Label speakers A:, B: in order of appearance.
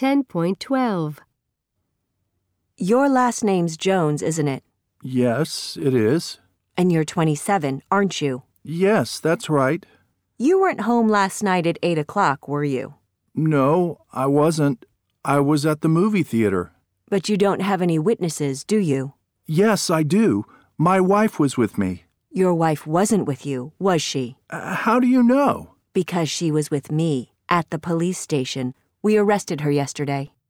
A: 10.12.
B: Your last name's Jones, isn't it?
C: Yes, it is.
B: And you're 27, aren't you?
C: Yes, that's right.
B: You weren't home last night at 8 o'clock, were you?
C: No, I wasn't. I was at the movie theater.
B: But you don't have any witnesses, do you?
C: Yes, I do. My wife was with me.
B: Your wife wasn't with you, was she?
C: How do you know?
B: Because she was with me at the police station. We arrested her yesterday.